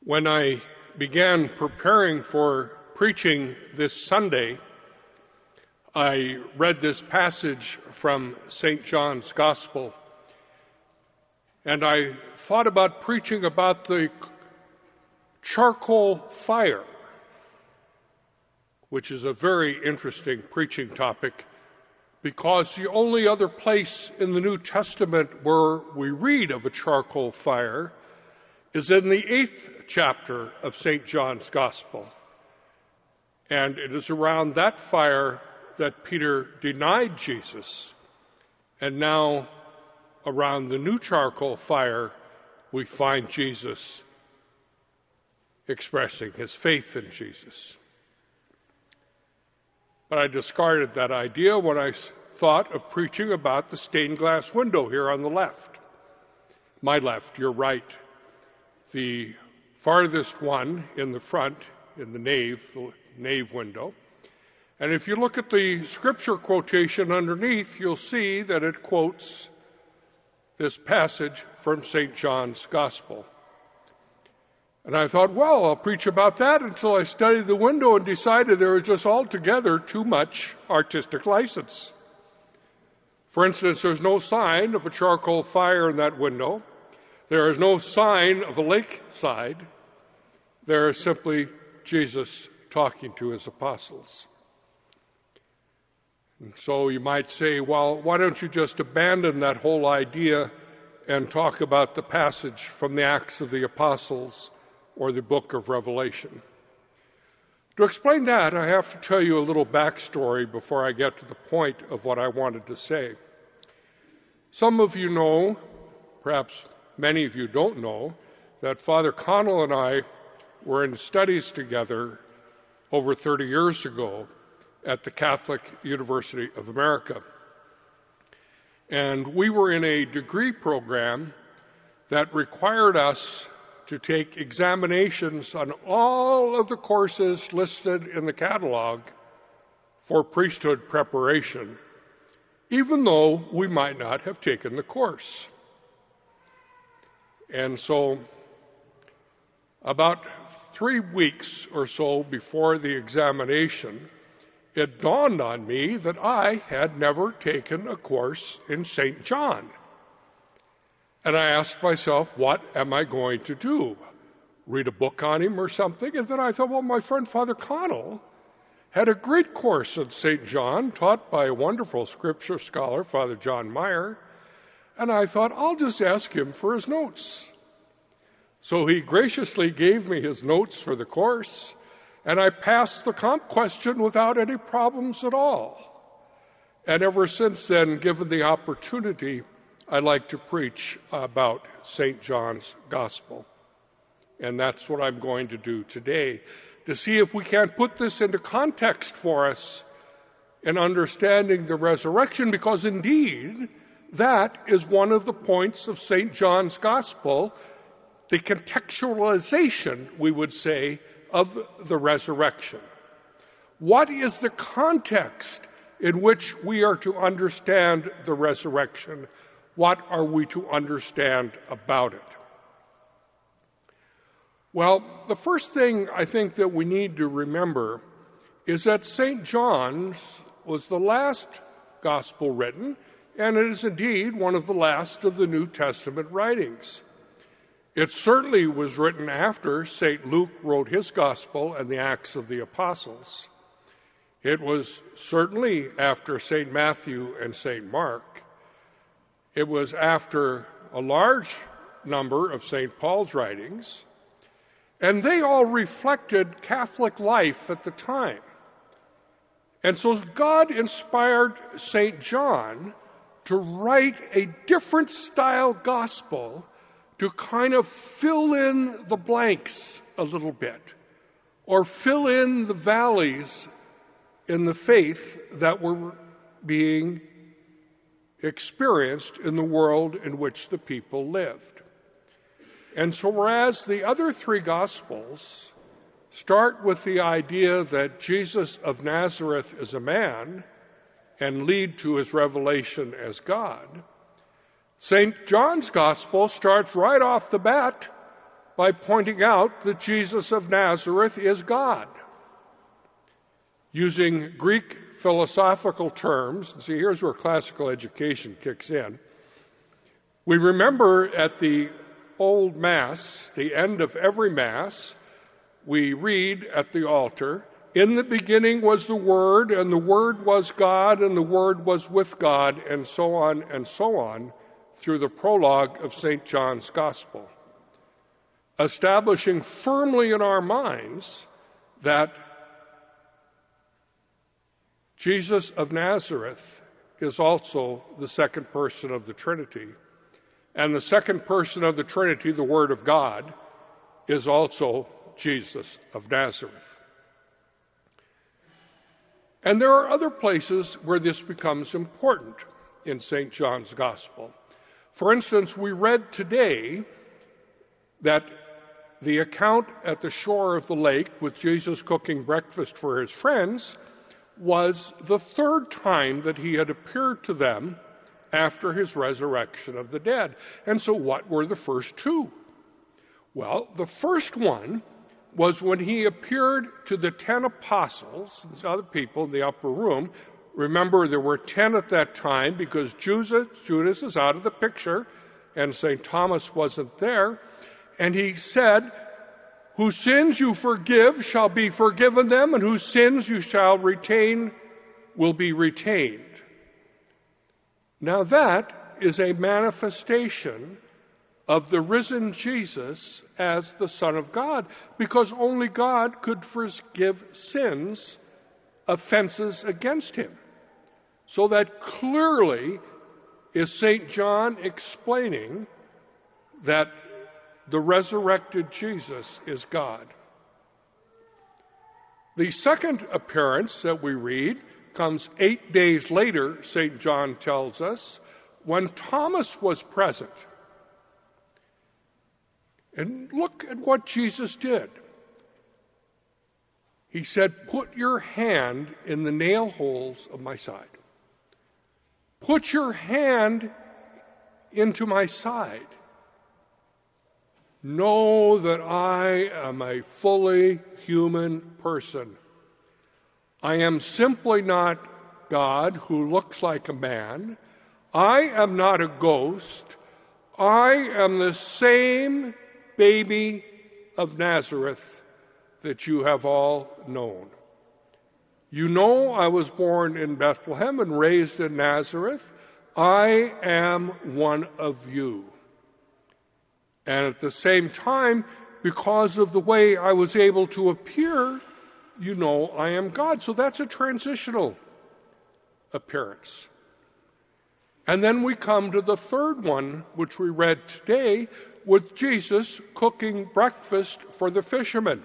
When I began preparing for preaching this Sunday, I read this passage from St. John's Gospel, and I thought about preaching about the charcoal fire, which is a very interesting preaching topic, because the only other place in the New Testament where we read of a charcoal fire is in the 8th chapter of St. John's Gospel. And it is around that fire that Peter denied Jesus. And now, around the new charcoal fire, we find Jesus expressing his faith in Jesus. But I discarded that idea when I thought of preaching about the stained glass window here on the left. My left, your right. The farthest one in the front, in the nave window. And if you look at the scripture quotation underneath, you'll see that it quotes this passage from St. John's Gospel. And I thought, well, I'll preach about that until I studied the window and decided there was just altogether too much artistic license. For instance, there's no sign of a charcoal fire in that window. There is no sign of a lakeside. There is simply Jesus talking to his apostles. And so you might say, well, why don't you just abandon that whole idea and talk about the passage from the Acts of the Apostles or the book of Revelation? To explain that, I have to tell you a little backstory before I get to the point of what I wanted to say. Some of you know, perhaps many of you don't know, that Father Connell and I were in studies together over 30 years ago at the Catholic University of America. And we were in a degree program that required us to take examinations on all of the courses listed in the catalog for priesthood preparation, even though we might not have taken the course. And so, about 3 weeks or so before the examination, it dawned on me that I had never taken a course in St. John. And I asked myself, what am I going to do? Read a book on him or something? And then I thought, well, my friend Father Connell had a great course in St. John, taught by a wonderful scripture scholar, Father John Meyer. And I thought, I'll just ask him for his notes. So he graciously gave me his notes for the course, and I passed the comp question without any problems at all. And ever since then, given the opportunity, I like to preach about St. John's Gospel. And that's what I'm going to do today, to see if we can't put this into context for us in understanding the resurrection, because indeed, that is one of the points of St. John's Gospel, the contextualization, we would say, of the resurrection. What is the context in which we are to understand the resurrection? What are we to understand about it? Well, the first thing I think that we need to remember is that St. John's was the last gospel written, and it is indeed one of the last of the New Testament writings. It certainly was written after St. Luke wrote his gospel and the Acts of the Apostles. It was certainly after St. Matthew and St. Mark. It was after a large number of St. Paul's writings, and they all reflected Catholic life at the time. And so God inspired St. John to write a different style gospel to kind of fill in the blanks a little bit, or fill in the valleys in the faith that were being experienced in the world in which the people lived. And so whereas the other three Gospels start with the idea that Jesus of Nazareth is a man and lead to his revelation as God, St. John's Gospel starts right off the bat by pointing out that Jesus of Nazareth is God. Using Greek philosophical terms, see, here's where classical education kicks in. We remember at the old Mass, the end of every Mass, we read at the altar, "In the beginning was the Word, and the Word was God, and the Word was with God," and so on, through the prologue of St. John's Gospel, establishing firmly in our minds that Jesus of Nazareth is also the second person of the Trinity. And the second person of the Trinity, the Word of God, is also Jesus of Nazareth. And there are other places where this becomes important in St. John's Gospel. For instance, we read today that the account at the shore of the lake with Jesus cooking breakfast for his friends was the third time that he had appeared to them after his resurrection of the dead. And so what were the first two? Well, the first one was when he appeared to the 10 apostles, these other people in the upper room. Remember, there were 10 at that time because Judas is out of the picture and St. Thomas wasn't there. And he said, "Whose sins you forgive shall be forgiven them, and whose sins you shall retain will be retained." Now that is a manifestation of the risen Jesus as the Son of God, because only God could forgive sins, offenses against him. So that clearly is St. John explaining that the resurrected Jesus is God. The second appearance that we read comes 8 days later, St. John tells us, when Thomas was present. And look at what Jesus did. He said, "Put your hand in the nail holes of my side. Put your hand into my side. Know that I am a fully human person. I am simply not God who looks like a man. I am not a ghost. I am the same baby of Nazareth that you have all known. You know I was born in Bethlehem and raised in Nazareth. I am one of you. And at the same time, because of the way I was able to appear, you know I am God." So that's a transitional appearance. And then we come to the third one, which we read today, with Jesus cooking breakfast for the fishermen.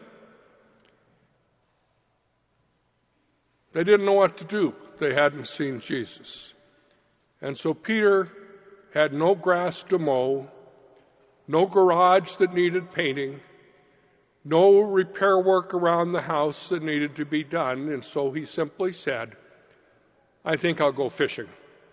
They didn't know what to do. They hadn't seen Jesus. And so Peter had no grass to mow, no garage that needed painting, no repair work around the house that needed to be done, and so he simply said, "I think I'll go fishing."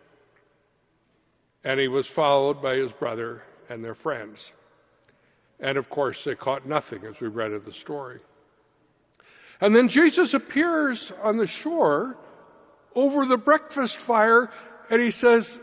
And he was followed by his brother and their friends. And of course, they caught nothing, as we read of the story. And then Jesus appears on the shore over the breakfast fire, and he says,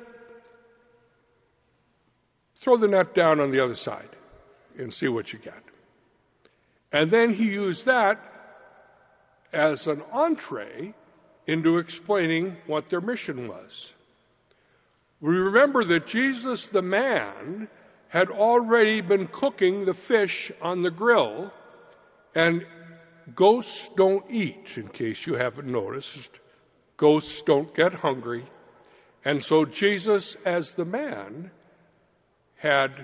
"Throw the net down on the other side and see what you get." And then he used that as an entree into explaining what their mission was. We remember that Jesus, the man, had already been cooking the fish on the grill, and ghosts don't eat, in case you haven't noticed. Ghosts don't get hungry. And so Jesus, as the man, had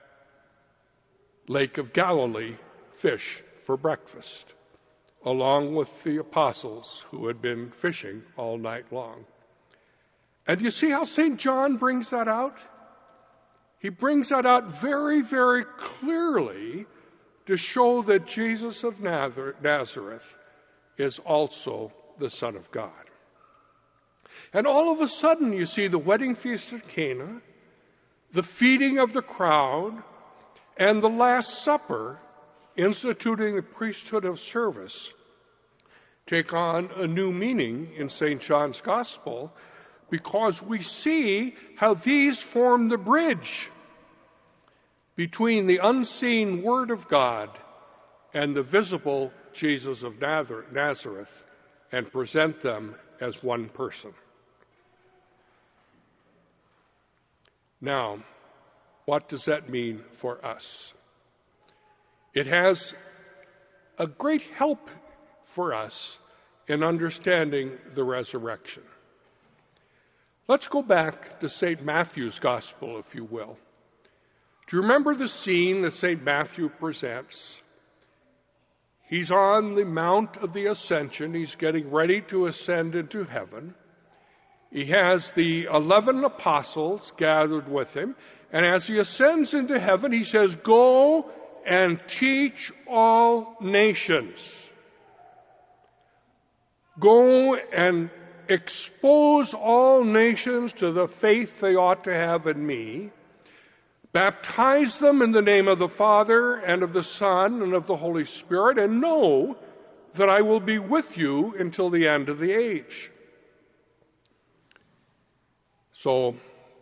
Lake of Galilee fish for breakfast, along with the apostles who had been fishing all night long. And you see how St. John brings that out? He brings that out very, very clearly to show that Jesus of Nazareth is also the Son of God. And all of a sudden, you see the wedding feast at Cana, the feeding of the crowd, and the Last Supper, instituting the priesthood of service, take on a new meaning in St. John's Gospel, because we see how these form the bridge between the unseen Word of God and the visible Jesus of Nazareth, and present them as one person. Now, what does that mean for us? It has a great help for us in understanding the resurrection. Let's go back to St. Matthew's Gospel, if you will. Do you remember the scene that St. Matthew presents? He's on the Mount of the Ascension. He's getting ready to ascend into heaven. He has the 11 apostles gathered with him. And as he ascends into heaven, he says, "Go and teach all nations. Go and expose all nations to the faith they ought to have in me. Baptize them in the name of the Father and of the Son and of the Holy Spirit, and know that I will be with you until the end of the age." So,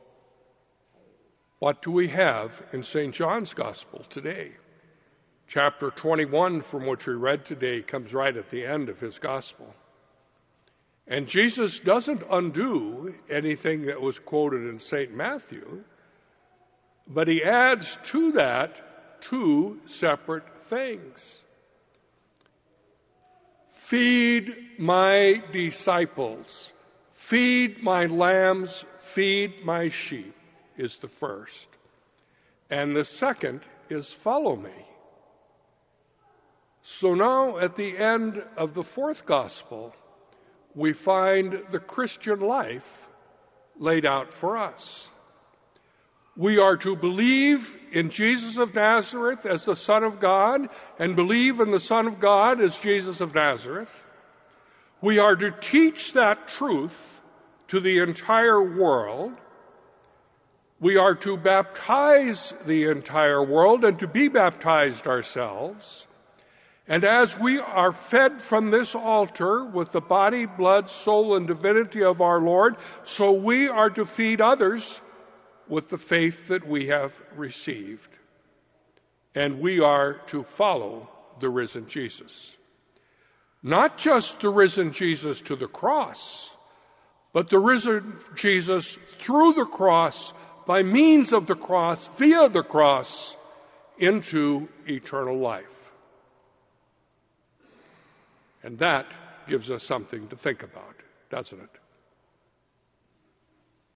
what do we have in St. John's Gospel today? Chapter 21, from which we read today, comes right at the end of his Gospel. And Jesus doesn't undo anything that was quoted in St. Matthew, but he adds to that two separate things. Feed my disciples, feed my lambs, feed my sheep is the first. And the second is follow me. So now at the end of the fourth gospel, we find the Christian life laid out for us. We are to believe in Jesus of Nazareth as the Son of God, and believe in the Son of God as Jesus of Nazareth. We are to teach that truth to the entire world. We are to baptize the entire world and to be baptized ourselves. And as we are fed from this altar with the body, blood, soul, and divinity of our Lord, so we are to feed others with the faith that we have received. And we are to follow the risen Jesus. Not just the risen Jesus to the cross, but the risen Jesus through the cross, by means of the cross, via the cross, into eternal life. And that gives us something to think about, doesn't it?